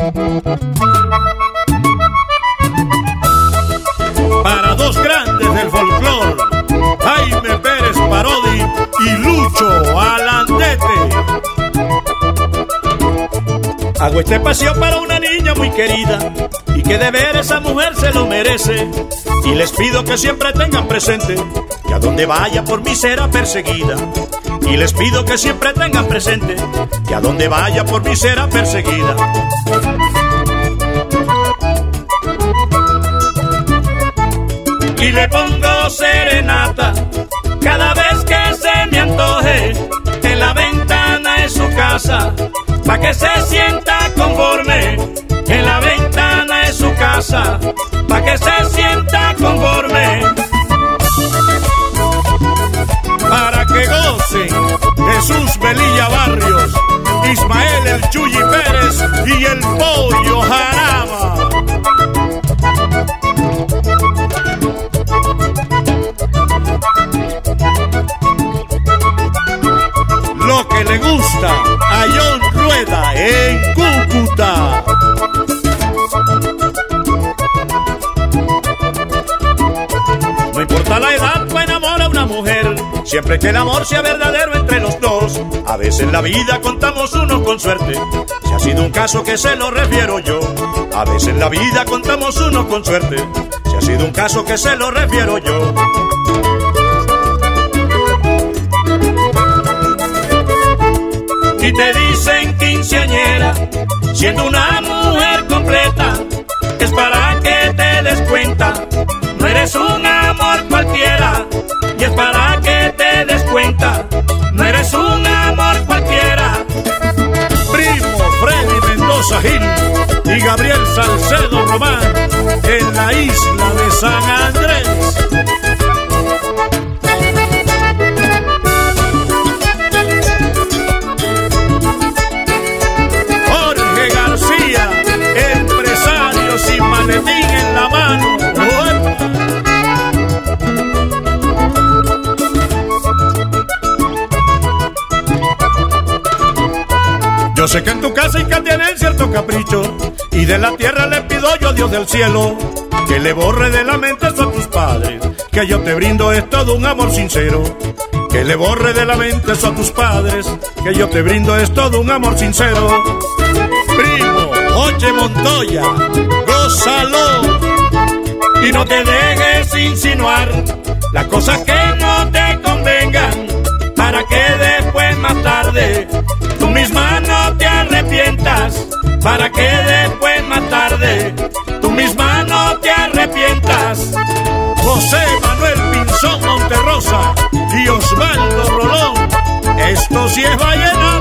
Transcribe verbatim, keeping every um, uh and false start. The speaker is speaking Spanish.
Para dos grandes del folclore, Jaime Pérez Parodi y Lucho Alandete. Hago este paseo para una niña muy querida y que de ver esa mujer se lo merece. Y les pido que siempre tengan presente que a donde vaya por mí será perseguida. Y les pido que siempre tengan presente que a donde vaya por mí será perseguida. Y le pongo serenata cada vez que se me antoje en la ventana de su casa, pa' que se sienta conforme en la ventana de su casa, pa' que se sienta conforme. Para que gocen Jesús Velilla Barrios, Ismael el Chuyi Pérez y el Pollo Jarama. Lo que le gusta a John Rueda en Cúcuta. No importa la edad, pues enamora a una mujer, siempre que el amor sea verdadero entre los dos. A veces en la vida contamos uno con suerte, si ha sido un caso que se lo refiero yo. A veces en la vida contamos uno con suerte, si ha sido un caso que se lo refiero yo. Y te dicen quinceañera, siendo una mujer completa, es para que te des cuenta, no eres un amor cualquiera. Y es para que te des cuenta, no eres un amor cualquiera. Primo Freddy Mendoza Gil y Gabriel Salcedo Román en la isla de San Andrés. Sin maletín en la mano. Yo sé que en tu casa y que tienen cierto capricho, y de la tierra le pido yo a Dios del cielo que le borre de la mente eso a tus padres, que yo te brindo es todo un amor sincero. Que le borre de la mente eso a tus padres, que yo te brindo es todo un amor sincero. Primo Oche Montoya, gózalo y no te dejes insinuar las cosas que no te convengan, para que después más tarde tú misma no te arrepientas, para que después más tarde tú misma no te arrepientas. José Manuel Pinzón Monterrosa y Osvaldo Rolón, esto sí es vallenato.